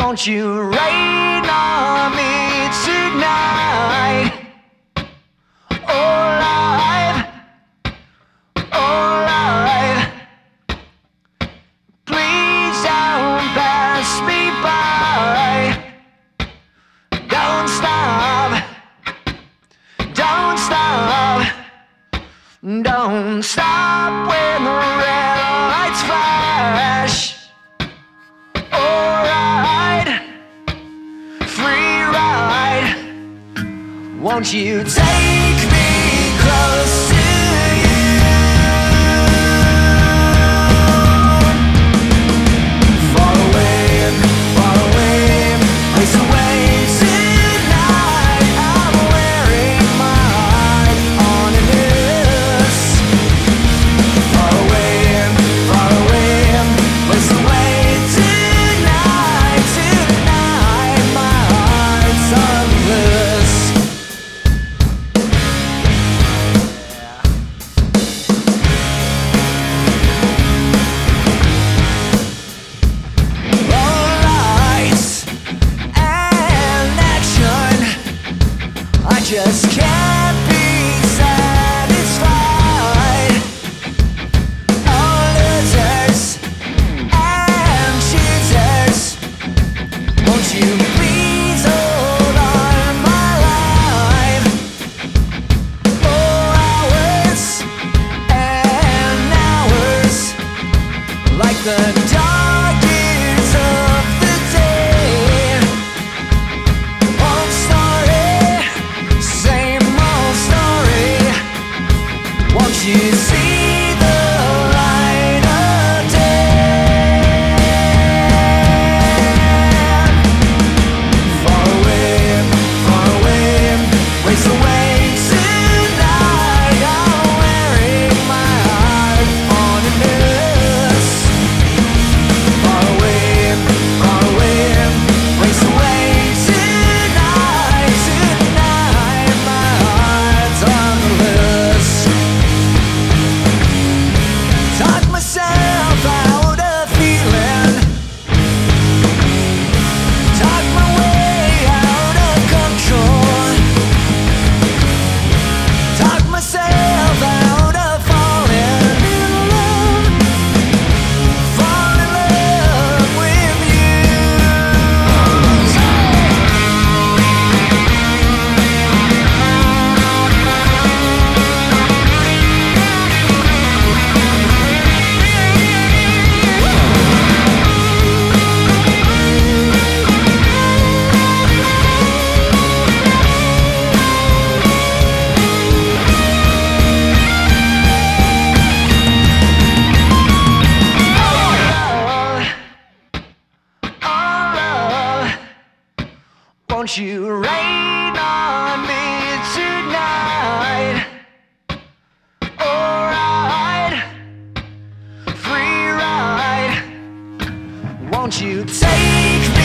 Won't you rain on me tonight? Oh, life, oh, life, please don't pass me by. Don't stop, don't stop, don't stop when the red lights flash. Won't you take me close to you? Far away, place away tonight. I'm wearing my heart on a noose. Far away, place away tonight. Tonight my heart's on loose. Just can't be satisfied. All losers and choosers, won't you please hold on my life? Oh, hours and hours, like the dark years of the day. Old story, same old story. Won't you see the light of day? Far away, ways away tonight. I'm wearing my heart on a noose. Far away, ways away tonight. Tonight my heart's on the loose. Talk myself out of feeling, talk my way out of control, talk myself out of falling in love with you. Won't you rain on me tonight? Alright, free ride. Won't you take me